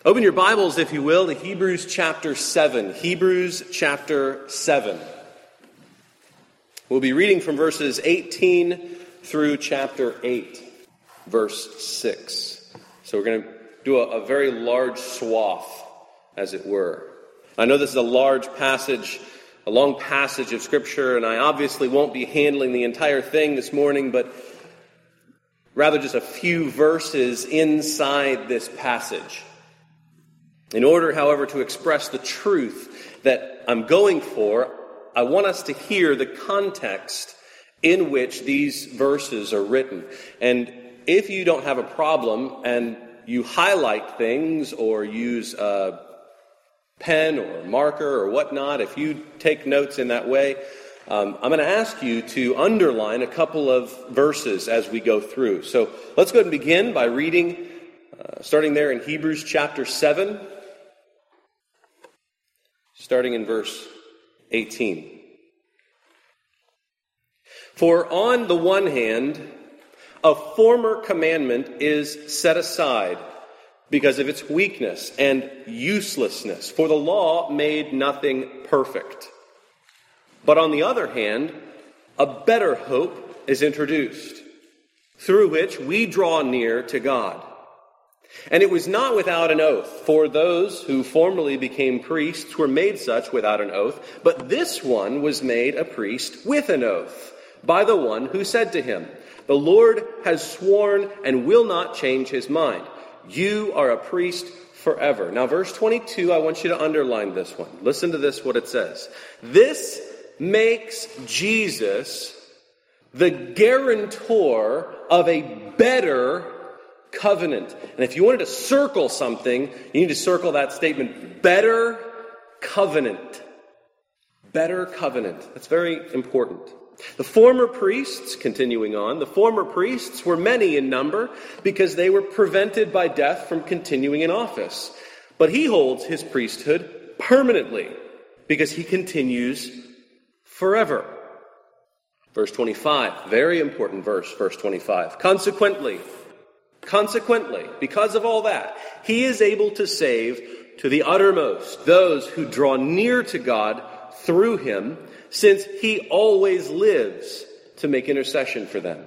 Open your Bibles, if you will, to Hebrews chapter 7. Hebrews chapter 7. We'll be reading from verses 18 through chapter 8, verse 6. So we're going to do a very large swath, as it were. I know this is a large passage, a long passage of Scripture, and I obviously won't be handling the entire thing this morning, but rather just a few verses inside this passage. In order, however, to express the truth that I'm going for, I want us to hear the context in which these verses are written. And if you don't have a problem and you highlight things or use a pen or marker or whatnot, if you take notes in that way, I'm going to ask you to underline a couple of verses as we go through. So let's go ahead and begin by reading, starting there in Hebrews chapter 7. Starting in verse 18. For on the one hand, a former commandment is set aside because of its weakness and uselessness, for the law made nothing perfect. But on the other hand, a better hope is introduced, through which we draw near to God. And it was not without an oath, for those who formerly became priests were made such without an oath, but this one was made a priest with an oath, by the one who said to him, "The Lord has sworn and will not change his mind. You are a priest forever." Now, verse 22, I want you to underline this one. Listen to this, what it says. This makes Jesus the guarantor of a better covenant. And if you wanted to circle something, you need to circle that statement, better covenant. Better covenant. That's very important. The former priests, continuing on, the former priests were many in number because they were prevented by death from continuing in office. But he holds his priesthood permanently because he continues forever. Verse 25, very important verse, verse 25. Consequently, because of all that, he is able to save to the uttermost those who draw near to God through him, since he always lives to make intercession for them.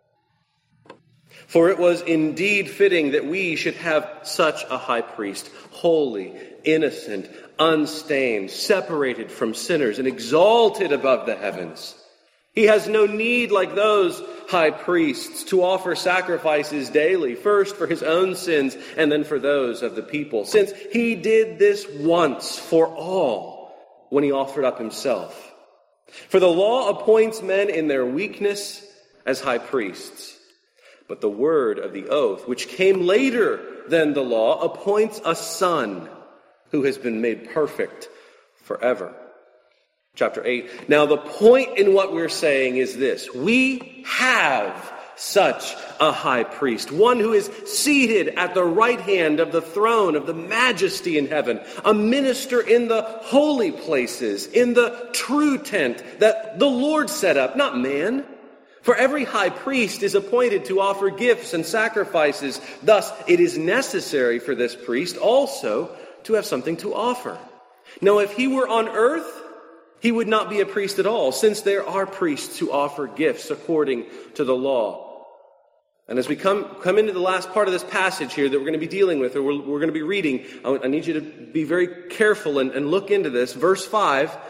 For it was indeed fitting that we should have such a high priest, holy, innocent, unstained, separated from sinners, and exalted above the heavens. He has no need, like those high priests, to offer sacrifices daily, first for his own sins and then for those of the people, since he did this once for all when he offered up himself. For the law appoints men in their weakness as high priests, but the word of the oath, which came later than the law, appoints a son who has been made perfect forever. Chapter 8. Now the point in what we're saying is this. We have such a high priest, one who is seated at the right hand of the throne of the majesty in heaven, a minister in the holy places, in the true tent that the Lord set up, not man. For every high priest is appointed to offer gifts and sacrifices. Thus, it is necessary for this priest also to have something to offer. Now, if he were on earth, he would not be a priest at all, since there are priests who offer gifts according to the law. And as we come into the last part of this passage here that we're going to be dealing with, or we're going to be reading, I need you to be very careful and look into this. Verse 5,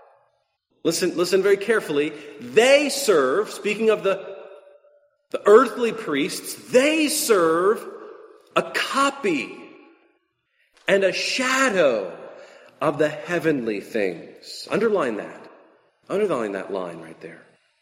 listen very carefully. They serve, speaking of the earthly priests, they serve a copy and a shadow of the heavenly things. Underline that. Underline that line right there.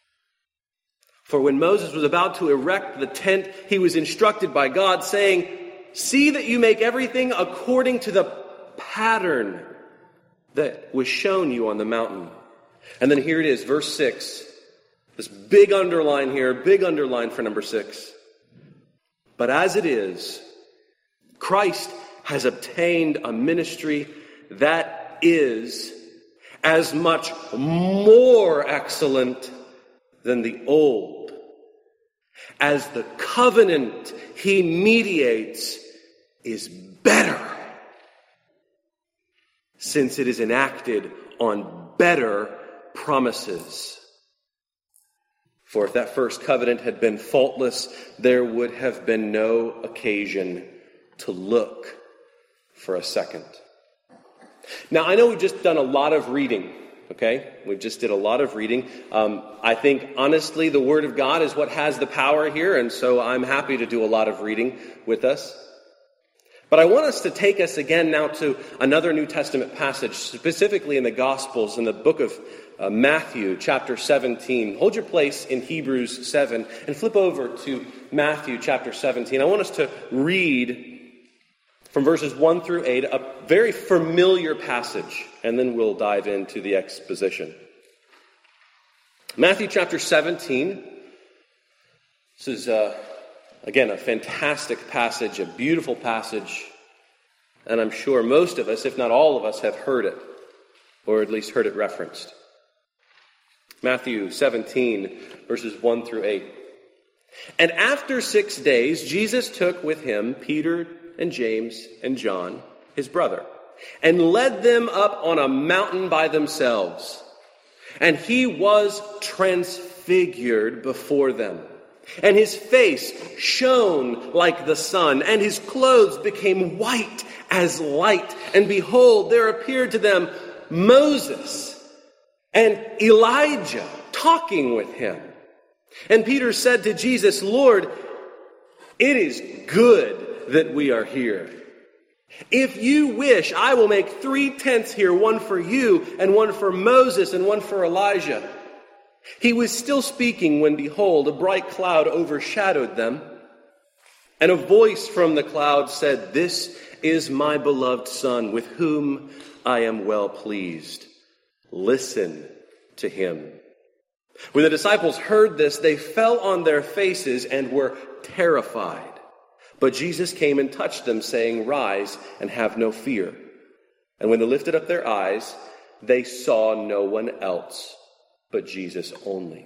For when Moses was about to erect the tent, he was instructed by God, saying, "See that you make everything according to the pattern that was shown you on the mountain." And then here it is, verse 6. This big underline here, big underline for number 6. But as it is, Christ has obtained a ministry that is as much more excellent than the old, as the covenant he mediates is better since it is enacted on better promises. For if that first covenant had been faultless, there would have been no occasion to look for a second. Now, I know we've just done a lot of reading, okay? We just did a lot of reading. I think, honestly, the Word of God is what has the power here, and so I'm happy to do a lot of reading with us. But I want us to take us again now to another New Testament passage, specifically in the Gospels, in the book of Matthew, chapter 17. Hold your place in Hebrews 7 and flip over to Matthew, chapter 17. I want us to read from verses 1 through 8, a very familiar passage, and then we'll dive into the exposition. Matthew, chapter 17. This is, again, a fantastic passage, a beautiful passage, and I'm sure most of us, if not all of us, have heard it, or at least heard it referenced. Matthew 17, verses 1 through 8. And after 6 days, Jesus took with him Peter and James and John, his brother, and led them up on a mountain by themselves. And he was transfigured before them. And his face shone like the sun, and his clothes became white as light. And behold, there appeared to them Moses and Elijah talking with him. And Peter said to Jesus, Lord, it is good that we are here. If you wish, I will make 3 tents here, one for you, and one for Moses, and one for Elijah. He was still speaking when, behold, a bright cloud overshadowed them, and a voice from the cloud said, This is my beloved Son, with whom I am well pleased. Listen to him. When the disciples heard this, they fell on their faces and were terrified. But Jesus came and touched them, saying, Rise and have no fear. And when they lifted up their eyes, they saw no one else but Jesus only.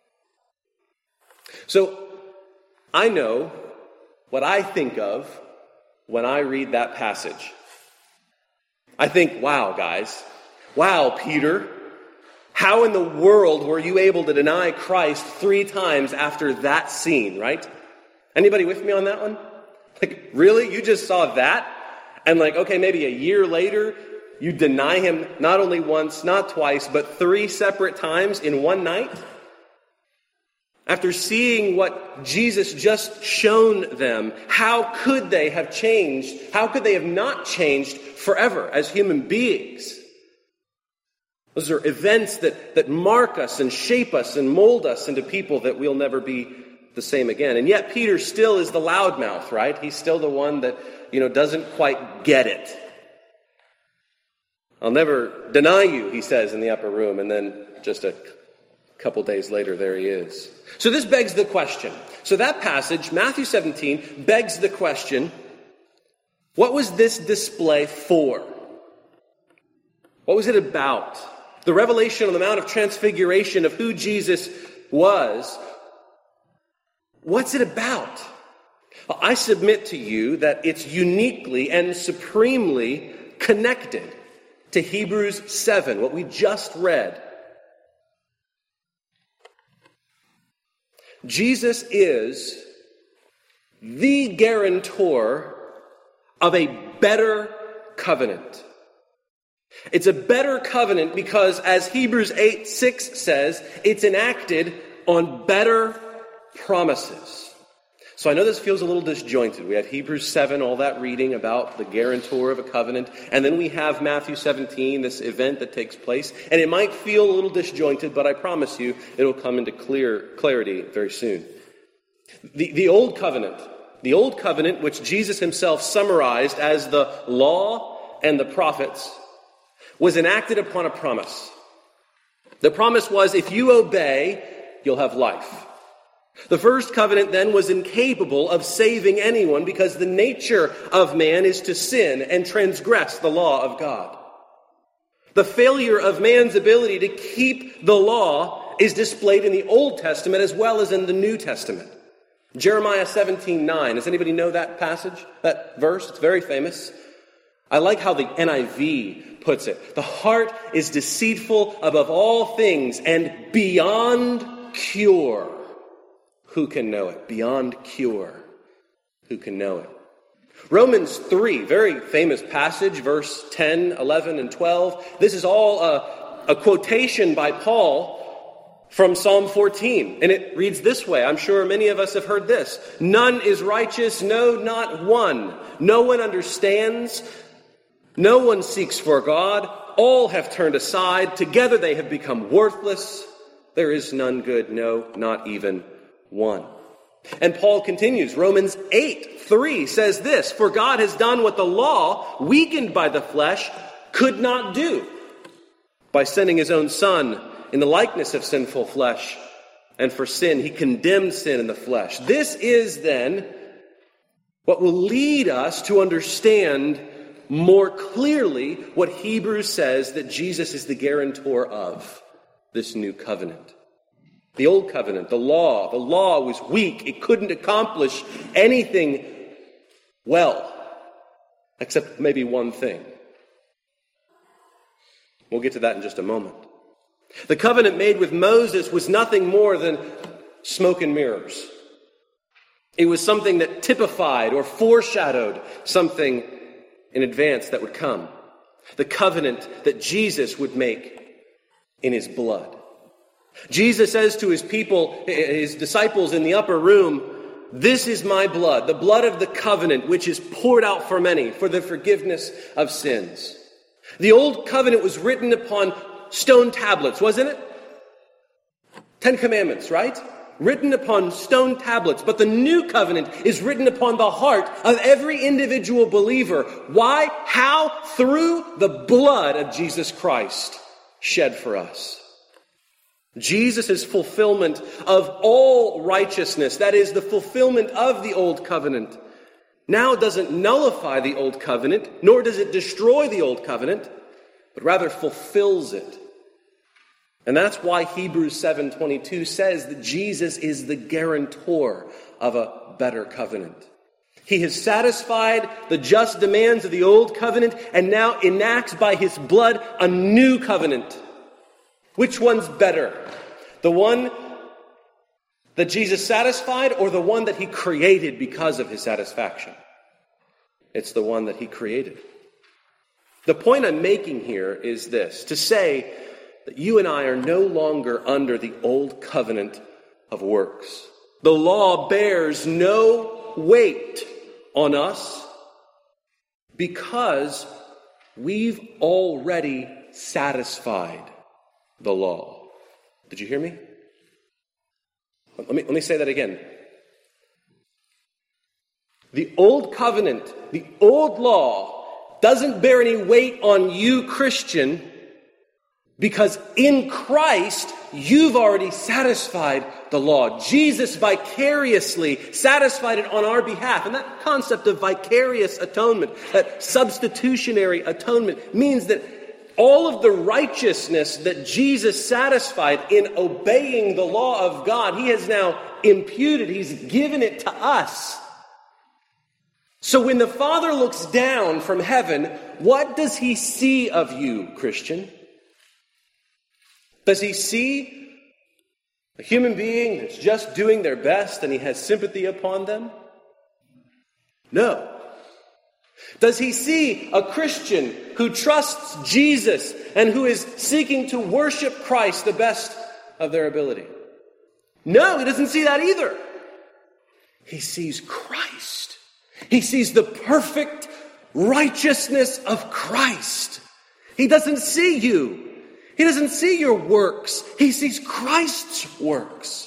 So, I know what I think of when I read that passage. I think, wow, guys. Wow, Peter. How in the world were you able to deny Christ 3 times after that scene, right? Anybody with me on that one? Like, really? You just saw that? And okay, maybe a year later, you deny him not only once, not twice, but 3 separate times in one night? After seeing what Jesus just shown them, how could they have changed? How could they have not changed forever as human beings? Those are events that mark us and shape us and mold us into people that we'll never be the same again. And yet Peter still is the loudmouth, right? He's still the one that, doesn't quite get it. I'll never deny you, he says in the upper room, and then just a couple days later, there he is. So this begs the question. So that passage, Matthew 17, begs the question, what was this display for? What was it about? The revelation on the Mount of Transfiguration of who Jesus was. What's it about? Well, I submit to you that it's uniquely and supremely connected to Hebrews 7, what we just read. Jesus is the guarantor of a better covenant. It's a better covenant because, as Hebrews 8:6 says, it's enacted on better promises. So I know this feels a little disjointed. We have Hebrews 7, all that reading about the guarantor of a covenant, and then we have Matthew 17, this event that takes place, and it might feel a little disjointed, but I promise you it'll come into clarity very soon. The Old Covenant, which Jesus himself summarized as the law and the prophets, was enacted upon a promise. The promise was, if you obey, you'll have life. The first covenant then was incapable of saving anyone because the nature of man is to sin and transgress the law of God. The failure of man's ability to keep the law is displayed in the Old Testament as well as in the New Testament. Jeremiah 17:9. Does anybody know that passage, that verse? It's very famous. I like how the NIV puts it. The heart is deceitful above all things and beyond cure. Who can know it? Beyond cure. Who can know it? Romans 3, very famous passage, verse 10, 11, and 12. This is all a quotation by Paul from Psalm 14. And it reads this way. I'm sure many of us have heard this. None is righteous, no, not one. No one understands. No one seeks for God. All have turned aside. Together they have become worthless. There is none good, no, not even one. And Paul continues. Romans 8:3 says this, for God has done what the law, weakened by the flesh, could not do by sending his own Son in the likeness of sinful flesh. And for sin, he condemned sin in the flesh. This is then what will lead us to understand more clearly what Hebrews says that Jesus is the guarantor of this new covenant. The old covenant, the law was weak. It couldn't accomplish anything well, except maybe one thing. We'll get to that in just a moment. The covenant made with Moses was nothing more than smoke and mirrors. It was something that typified or foreshadowed something in advance that would come. The covenant that Jesus would make in his blood. Jesus says to his people, his disciples in the upper room, this is my blood, the blood of the covenant, which is poured out for many for the forgiveness of sins. The old covenant was written upon stone tablets, wasn't it? 10 Commandments, right? Written upon stone tablets. But the new covenant is written upon the heart of every individual believer. Why? How? Through the blood of Jesus Christ shed for us. Jesus' fulfillment of all righteousness, that is, the fulfillment of the old covenant, now doesn't nullify the old covenant, nor does it destroy the old covenant, but rather fulfills it. And that's why Hebrews 7:22 says that Jesus is the guarantor of a better covenant. He has satisfied the just demands of the old covenant and now enacts by his blood a new covenant. Which one's better? The one that Jesus satisfied or the one that he created because of his satisfaction? It's the one that he created. The point I'm making here is this, to say that you and I are no longer under the old covenant of works. The law bears no weight on us because we've already satisfied the law. Did you hear me? Let me say that again. The old covenant, the old law, doesn't bear any weight on you, Christian, because in Christ, you've already satisfied the law. Jesus vicariously satisfied it on our behalf. And that concept of vicarious atonement, that substitutionary atonement, means that all of the righteousness that Jesus satisfied in obeying the law of God, he has now imputed, he's given it to us. So when the Father looks down from heaven, what does he see of you, Christian? Does he see a human being that's just doing their best and he has sympathy upon them? No. Does he see a Christian who trusts Jesus and who is seeking to worship Christ the best of their ability? No, he doesn't see that either. He sees Christ. He sees the perfect righteousness of Christ. He doesn't see you. He doesn't see your works. He sees Christ's works.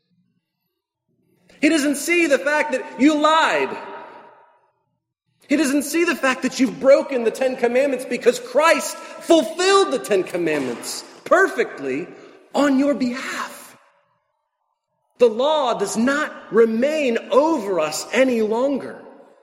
He doesn't see the fact that you lied. He doesn't see the fact that you've broken the 10 Commandments because Christ fulfilled the 10 Commandments perfectly on your behalf. The law does not remain over us any longer.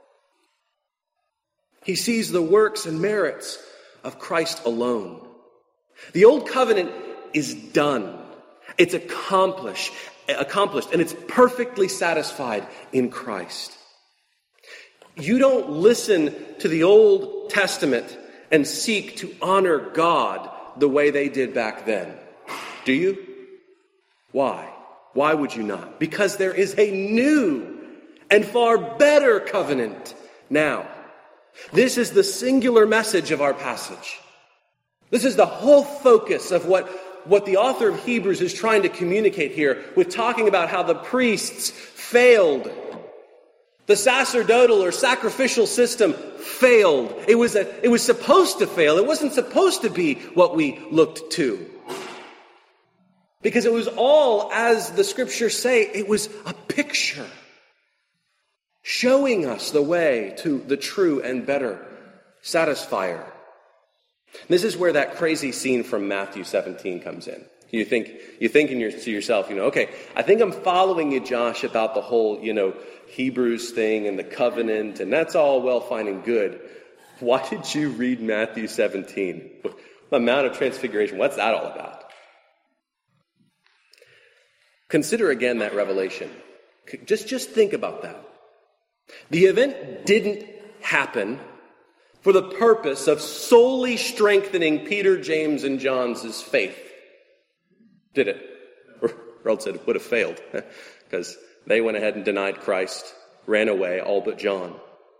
He sees the works and merits of Christ alone. The old covenant is done. It's accomplished, and it's perfectly satisfied in Christ. You don't listen to the Old Testament and seek to honor God the way they did back then. Do you? Why? Why would you not? Because there is a new and far better covenant now. This is the singular message of our passage. This is the whole focus of what the author of Hebrews is trying to communicate here with talking about how the priests failed. The sacerdotal or sacrificial system failed. It was supposed to fail. It wasn't supposed to be what we looked to. Because it was all, as the scriptures say, it was a picture showing us the way to the true and better satisfier. This is where that crazy scene from Matthew 17 comes in. You think to yourself, okay, I think I'm following you, Josh, about the whole, Hebrews thing and the covenant, and that's all well, fine, and good. Why did you read Matthew 17? The Mount of Transfiguration, what's that all about? Consider again that revelation. Just think about that. The event didn't happen for the purpose of solely strengthening Peter, James, and John's faith. Did it? Harold said it would have failed because they went ahead and denied Christ, ran away, all but John.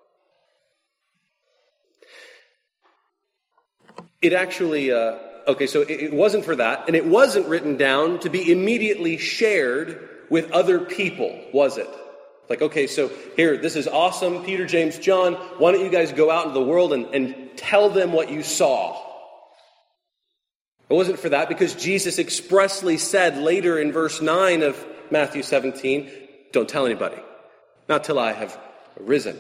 It actually, so it wasn't for that, and it wasn't written down to be immediately shared with other people, was it? Like, okay, so here, this is awesome, Peter, James, John, why don't you guys go out into the world and tell them what you saw? It wasn't for that, because Jesus expressly said later in verse 9 of Matthew 17, don't tell anybody, not till I have risen.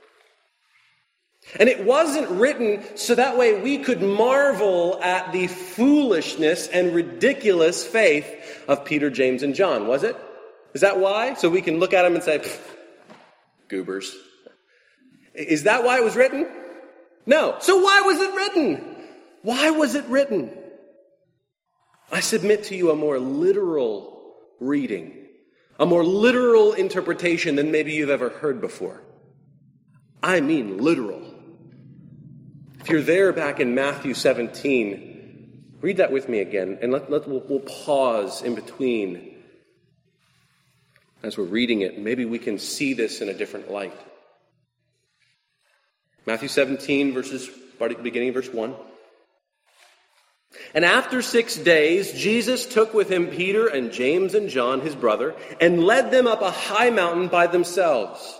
And it wasn't written so that way we could marvel at the foolishness and ridiculous faith of Peter, James, and John, was it? Is that why? So we can look at them and say, goobers. Is that why it was written? No. So why was it written? Why was it written? I submit to you a more literal reading, a more literal interpretation than maybe you've ever heard before. I mean literal. If you're there back in Matthew 17, read that with me again, and we'll pause in between as we're reading it. Maybe we can see this in a different light. Matthew 17, beginning of verse 1. And after 6 days, Jesus took with him Peter and James and John, his brother, and led them up a high mountain by themselves.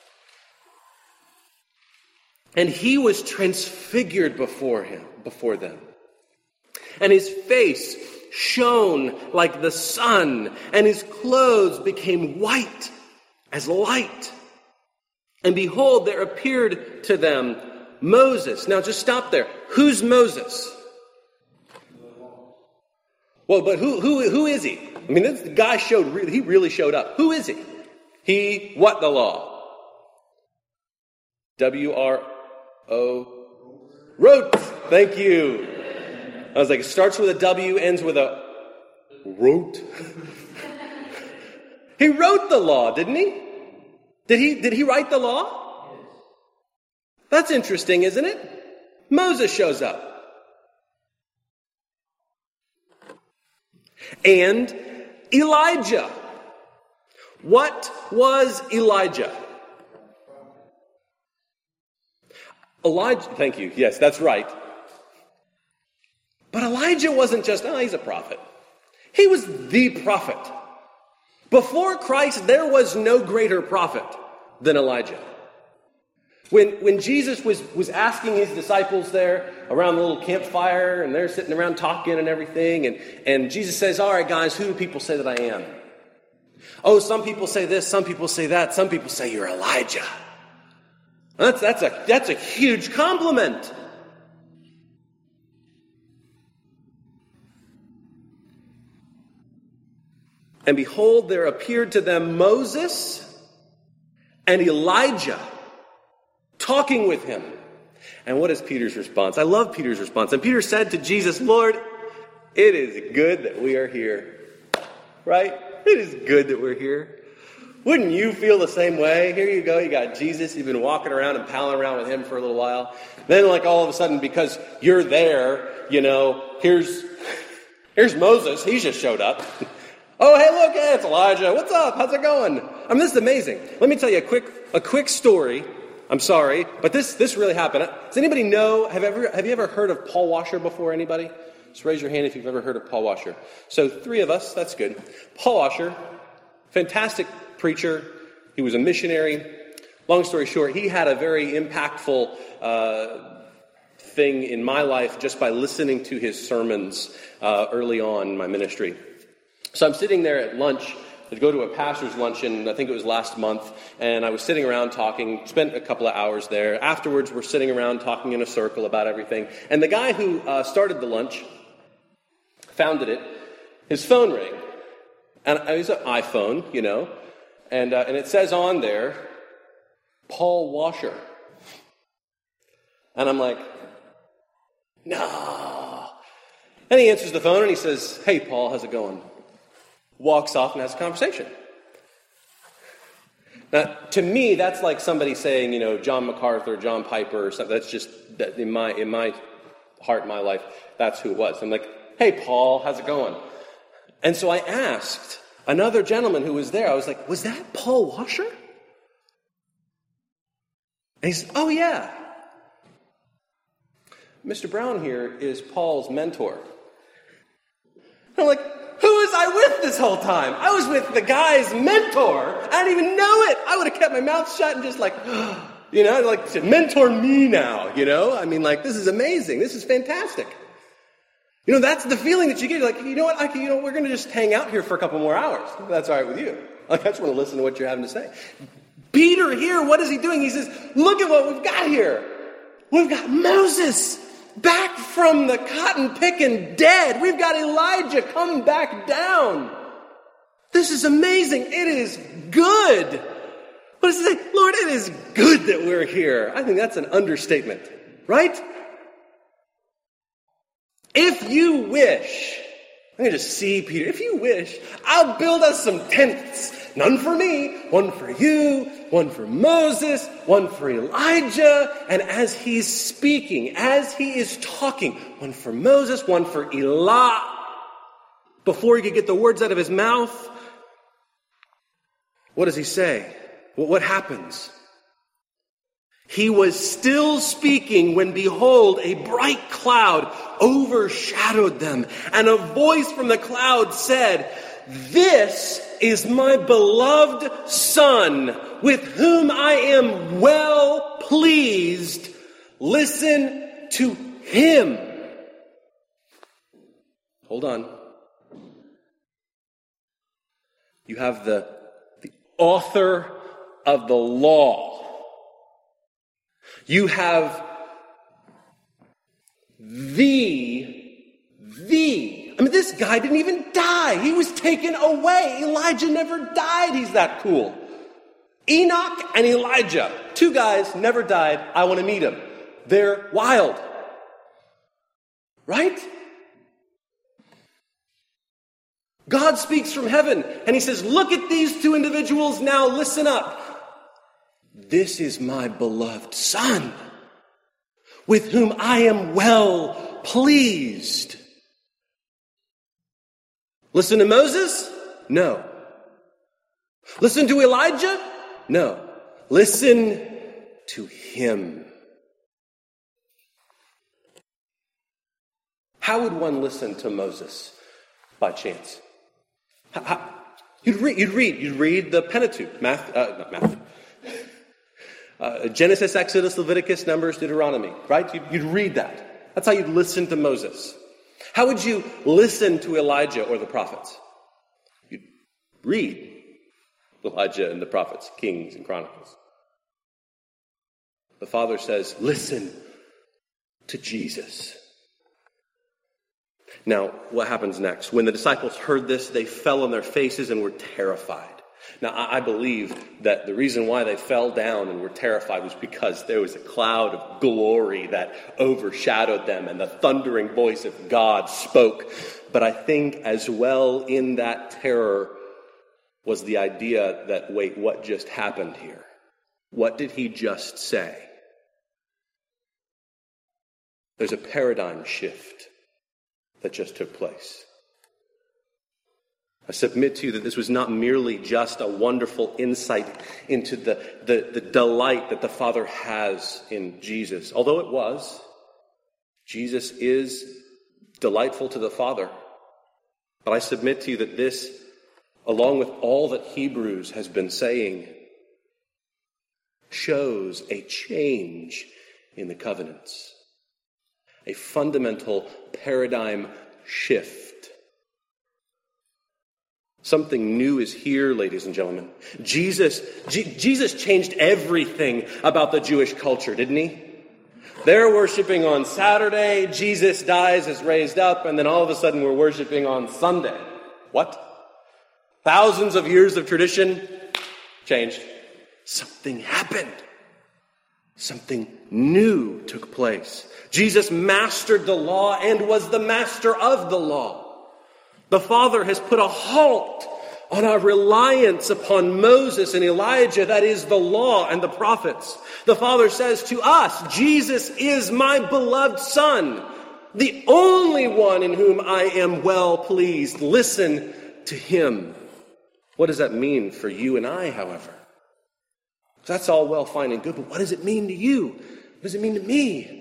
And he was transfigured before them. And his face shone like the sun, and his clothes became white as light. And behold, there appeared to them Moses. Now just stop there. Who's Moses? Well, but who is he? I mean, this guy he really showed up. Who is he? He, what the law? W-R-O. Wrote. Thank you. I was like, it starts with a W, ends with a wrote. He wrote the law, didn't he? Did he write the law? That's interesting, isn't it? Moses shows up. And Elijah. What was Elijah? Elijah, thank you. Yes, that's right. But Elijah wasn't just, he's a prophet. He was the prophet. Before Christ, there was no greater prophet than Elijah. When Jesus was asking his disciples there around the little campfire, and they're sitting around talking and everything, and Jesus says, all right, guys, who do people say that I am? Oh, some people say this, some people say that, some people say you're Elijah. That's a huge compliment. And behold, there appeared to them Moses and Elijah talking with him. And what is Peter's response? I love Peter's response. And Peter said to Jesus, Lord, it is good that we are here. Right? It is good that we're here. Wouldn't you feel the same way? Here you go, you got Jesus, you've been walking around and palling around with him for a little while. Then like all of a sudden, because you're there, here's Moses, he's just showed up. Oh, hey, look, hey, it's Elijah. What's up? How's it going? I mean, this is amazing. Let me tell you a quick story. I'm sorry, but this really happened. Does anybody know, have you ever heard of Paul Washer before, anybody? Just raise your hand if you've ever heard of Paul Washer. So 3 of us, that's good. Paul Washer, fantastic preacher. He was a missionary. Long story short, he had a very impactful thing in my life just by listening to his sermons early on in my ministry. So I'm sitting there at lunch. I'd go to a pastor's luncheon, I think it was last month, and I was sitting around talking, spent a couple of hours there. Afterwards, we're sitting around talking in a circle about everything. And the guy who started the lunch, founded it, his phone rang. And it was an iPhone, and it says on there, Paul Washer. And I'm like, no. And he answers the phone and he says, hey, Paul, how's it going? Walks off and has a conversation. Now, to me, that's like somebody saying, John MacArthur, John Piper, or something. That's just in my heart, my life, that's who it was. I'm like, hey, Paul, how's it going? And so I asked another gentleman who was there, I was like, was that Paul Washer? And he said, oh, yeah. Mr. Brown here is Paul's mentor. And I'm like, who was I with this whole time? I was with the guy's mentor. I didn't even know it. I would have kept my mouth shut and just like to mentor me now, I mean, this is amazing. This is fantastic. That's the feeling that you get. You're like, we're going to just hang out here for a couple more hours. If that's all right with you. I just want to listen to what you're having to say. Peter here, what is he doing? He says, look at what we've got here. We've got Moses back from the cotton-picking dead. We've got Elijah come back down. This is amazing. It is good. What does it say? Lord, it is good that we're here. I think that's an understatement, right? If you wish, I'm going to just see Peter. If you wish, I'll build us some tents. None for me, one for you, one for Moses, one for Elijah. And as he's speaking, as he is talking, one for Moses, one for Elijah. Before he could get the words out of his mouth, what does he say? What happens? He was still speaking when, behold, a bright cloud overshadowed them. And a voice from the cloud said, this is my beloved Son, with whom I am well pleased. Listen to him. Hold on. You have the author of the law. You have I mean, this guy didn't even die. He was taken away. Elijah never died. He's that cool. Enoch and Elijah, 2 guys, never died. I want to meet them. They're wild. Right? God speaks from heaven and he says, look at these 2 individuals now, listen up. This is my beloved Son, with whom I am well pleased. Listen to Moses? No. Listen to Elijah? No. Listen to him. How would one listen to Moses by chance? You'd read the Pentateuch, Genesis, Exodus, Leviticus, Numbers, Deuteronomy, right? You'd read that. That's how you'd listen to Moses. How would you listen to Elijah or the prophets? You'd read Elijah and the prophets, Kings and Chronicles. The Father says, listen to Jesus. Now, what happens next? When the disciples heard this, they fell on their faces and were terrified. Now, I believe that the reason why they fell down and were terrified was because there was a cloud of glory that overshadowed them and the thundering voice of God spoke. But I think as well in that terror, was the idea that, wait, what just happened here? What did he just say? There's a paradigm shift that just took place. I submit to you that this was not merely just a wonderful insight into the delight that the Father has in Jesus. Although it was, Jesus is delightful to the Father. But I submit to you that this, along with all that Hebrews has been saying, shows a change in the covenants. A fundamental paradigm shift. Something new is here, ladies and gentlemen. Jesus changed everything about the Jewish culture, didn't he? They're worshiping on Saturday, Jesus dies, is raised up, and then all of a sudden we're worshiping on Sunday. What? Thousands of years of tradition changed. Something happened. Something new took place. Jesus mastered the law and was the master of the law. The Father has put a halt on our reliance upon Moses and Elijah, that is the law and the prophets. The Father says to us, Jesus is my beloved Son, the only one in whom I am well pleased. Listen to him. What does that mean for you and I, however? That's all well, fine, and good, but what does it mean to you? What does it mean to me?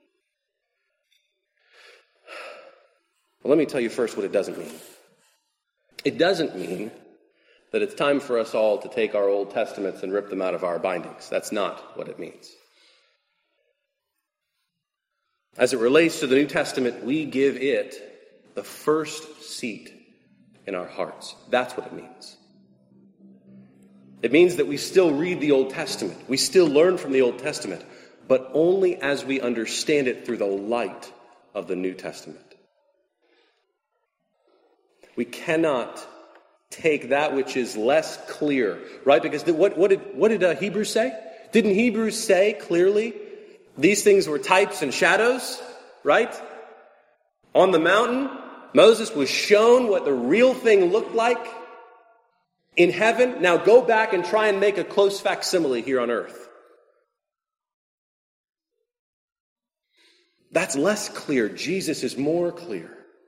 Well, let me tell you first what it doesn't mean. It doesn't mean that it's time for us all to take our Old Testaments and rip them out of our bindings. That's not what it means. As it relates to the New Testament, we give it the first seat in our hearts. That's what it means. It means that we still read the Old Testament. We still learn from the Old Testament, but only as we understand it through the light of the New Testament. We cannot take that which is less clear, right? Because what did Hebrews say? Didn't Hebrews say clearly these things were types and shadows, right? On the mountain, Moses was shown what the real thing looked like in heaven. Now go back and try and make a close facsimile here on earth. That's less clear. Jesus is more clear.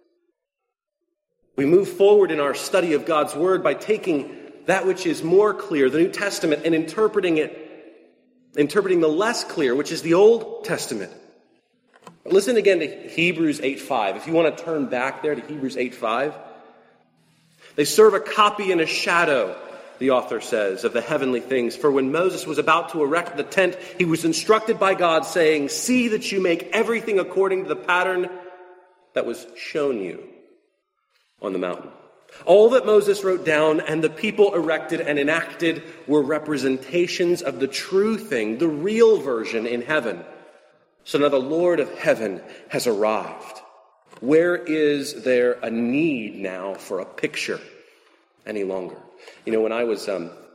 We move forward in our study of God's Word by taking that which is more clear, the New Testament, and interpreting the less clear, which is the Old Testament. Listen again to Hebrews 8:5. If you want to turn back there to Hebrews 8:5. They serve a copy and a shadow, the author says, of the heavenly things. For when Moses was about to erect the tent, he was instructed by God, saying, "See that you make everything according to the pattern that was shown you on the mountain." All that Moses wrote down and the people erected and enacted were representations of the true thing, the real version in heaven. So now the Lord of heaven has arrived. Where is there a need now for a picture any longer? You know, when I was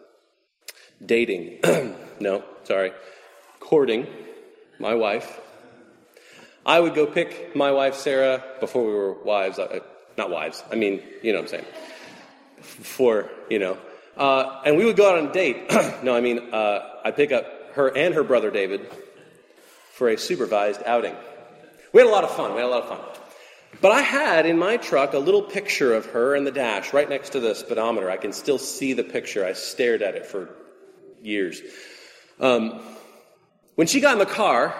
courting my wife, I would go pick my wife Sarah before we were wives. Not wives. I mean, you know what I'm saying. And we would go out on a date. I'd pick up her and her brother David for a supervised outing. We had a lot of fun. But I had in my truck a little picture of her in the dash right next to the speedometer. I can still see the picture. I stared at it for years. When she got in the car,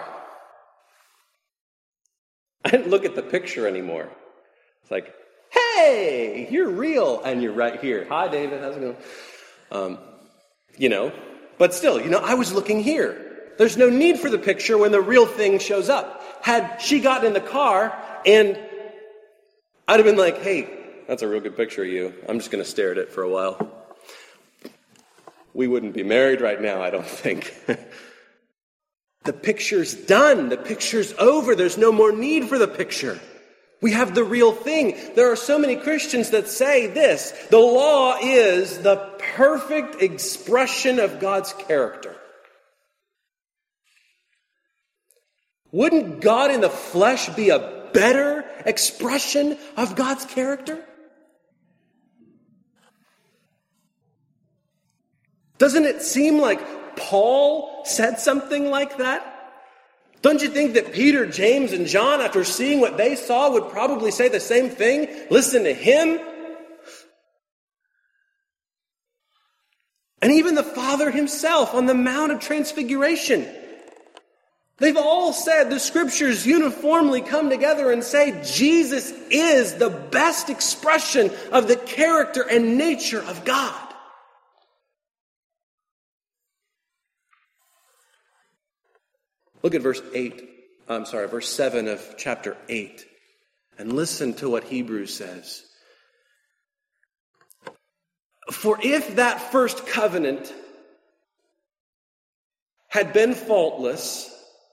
I didn't look at the picture anymore. It's like, hey, you're real, and you're right here. Hi, David, how's it going? But still, I was looking here. There's no need for the picture when the real thing shows up. Had she gotten in the car, and I'd have been like, hey, that's a real good picture of you. I'm just going to stare at it for a while. We wouldn't be married right now, I don't think. The picture's done. The picture's over. There's no more need for the picture. We have the real thing. There are so many Christians that say this: the law is the perfect expression of God's character. Wouldn't God in the flesh be a better expression of God's character? Doesn't it seem like Paul said something like that? Don't you think that Peter, James, and John, after seeing what they saw, would probably say the same thing? Listen to him. And even the Father himself on the Mount of Transfiguration. They've all said, the scriptures uniformly come together and say Jesus is the best expression of the character and nature of God. Look at verse 7 of chapter 8, and listen to what Hebrews says. For if that first covenant had been faultless,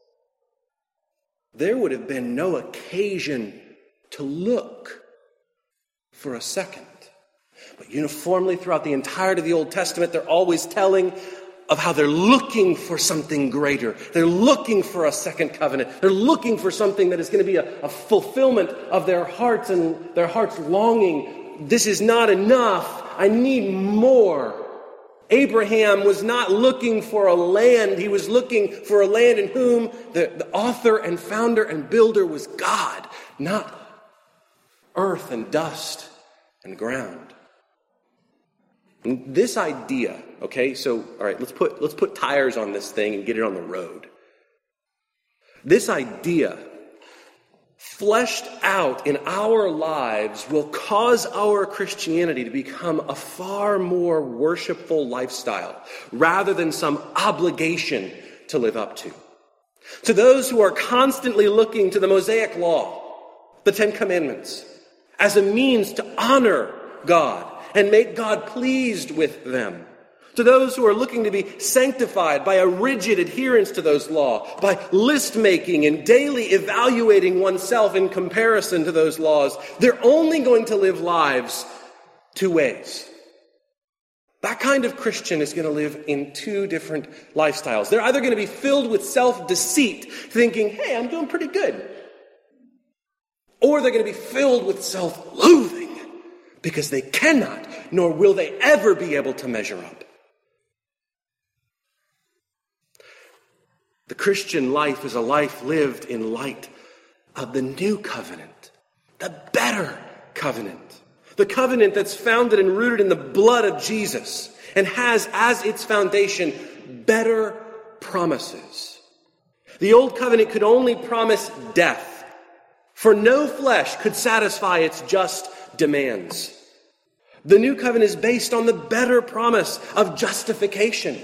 there would have been no occasion to look for a second. But uniformly throughout the entirety of the Old Testament, they're always telling of how they're looking for something greater. They're looking for a second covenant. They're looking for something that is going to be a fulfillment of their hearts and their hearts longing. This is not enough. I need more. Abraham was not looking for a land. He was looking for a land in whom the author and founder and builder was God, not earth and dust and ground. And this idea, okay, so all right, let's put tires on this thing and get it on the road. This idea fleshed out in our lives will cause our Christianity to become a far more worshipful lifestyle rather than some obligation to live up to. To those who are constantly looking to the Mosaic Law, the Ten Commandments, as a means to honor God and make God pleased with them. To those who are looking to be sanctified by a rigid adherence to those laws, by list making and daily evaluating oneself in comparison to those laws, they're only going to live lives two ways. That kind of Christian is going to live in two different lifestyles. They're either going to be filled with self-deceit, thinking, hey, I'm doing pretty good. Or they're going to be filled with self-loathing, because they cannot, nor will they ever be able to measure up. The Christian life is a life lived in light of the new covenant, the better covenant, the covenant that's founded and rooted in the blood of Jesus and has as its foundation better promises. The old covenant could only promise death, for no flesh could satisfy its just demands. The new covenant is based on the better promise of justification.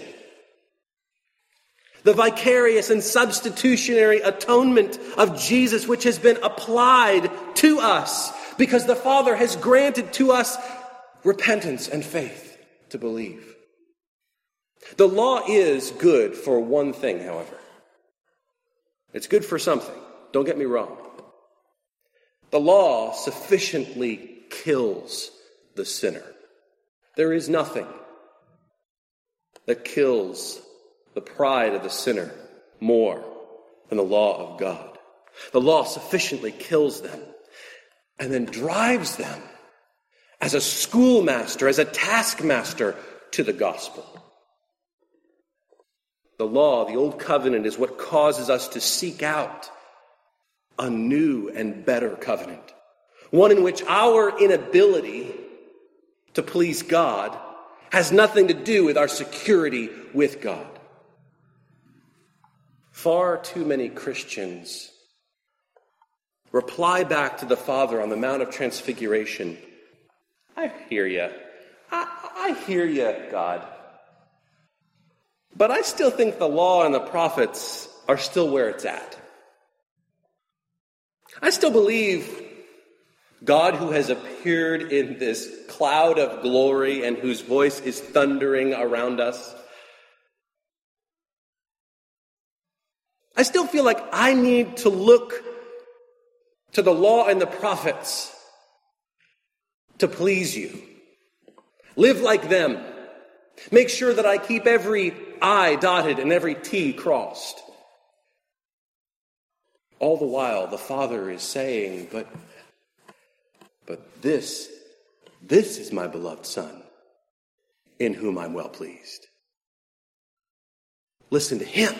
The vicarious and substitutionary atonement of Jesus, which has been applied to us because the Father has granted to us repentance and faith to believe. The law is good for one thing, however. It's good for something. Don't get me wrong. The law sufficiently kills the sinner. There is nothing that kills the pride of the sinner more than the law of God. The law sufficiently kills them and then drives them as a schoolmaster, as a taskmaster to the gospel. The law, the old covenant, is what causes us to seek out a new and better covenant. One in which our inability to please God has nothing to do with our security with God. Far too many Christians reply back to the Father on the Mount of Transfiguration, I hear you. I hear you, God. But I still think the law and the prophets are still where it's at. I still believe God, who has appeared in this cloud of glory and whose voice is thundering around us, I still feel like I need to look to the law and the prophets to please you. Live like them. Make sure that I keep every I dotted and every T crossed. All the while, the Father is saying, but this is my beloved Son, in whom I'm well pleased. Listen to him.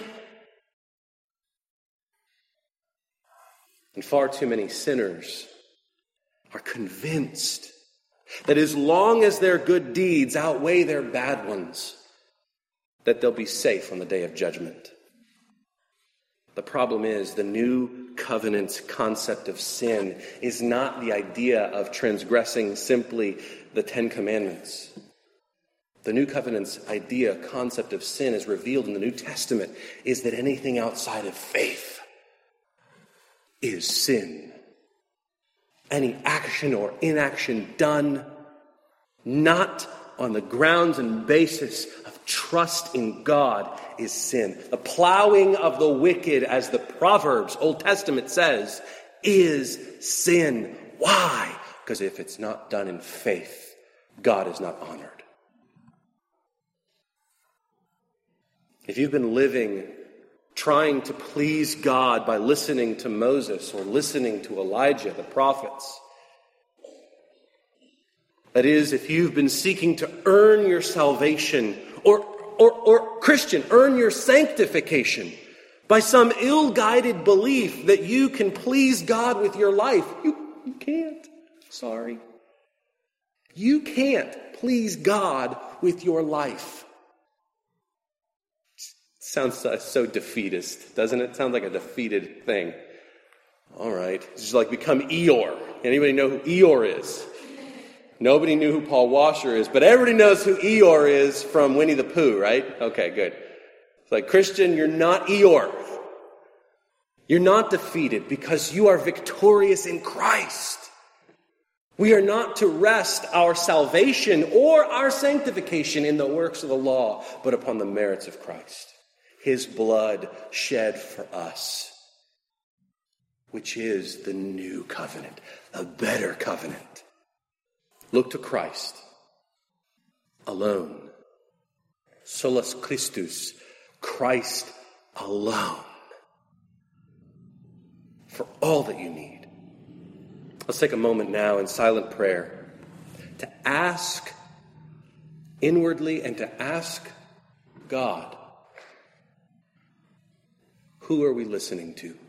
And far too many sinners are convinced that as long as their good deeds outweigh their bad ones, that they'll be safe on the day of judgment. The problem is the new covenant's concept of sin is not the idea of transgressing simply the Ten Commandments. The new covenant's concept of sin is revealed in the New Testament is that anything outside of faith is sin. Any action or inaction done not on the grounds and basis of trust in God is sin. The plowing of the wicked, as the Proverbs, Old Testament says, is sin. Why? Because if it's not done in faith, God is not honored. If you've been living trying to please God by listening to Moses or listening to Elijah, the prophets, that is, if you've been seeking to earn your salvation or Christian, earn your sanctification by some ill-guided belief that you can please God with your life, you can't. Sorry. You can't please God with your life. Sounds so defeatist, doesn't it? Sounds like a defeated thing. All right. It's just like become Eeyore. Anybody know who Eeyore is? Nobody knew who Paul Washer is, but everybody knows who Eeyore is from Winnie the Pooh, right? Okay, good. It's like, Christian, you're not Eeyore. You're not defeated because you are victorious in Christ. We are not to rest our salvation or our sanctification in the works of the law, but upon the merits of Christ. His blood shed for us, which is the new covenant, a better covenant. Look to Christ alone. Solus Christus, Christ alone, for all that you need. Let's take a moment now in silent prayer to ask inwardly and to ask God, who are we listening to?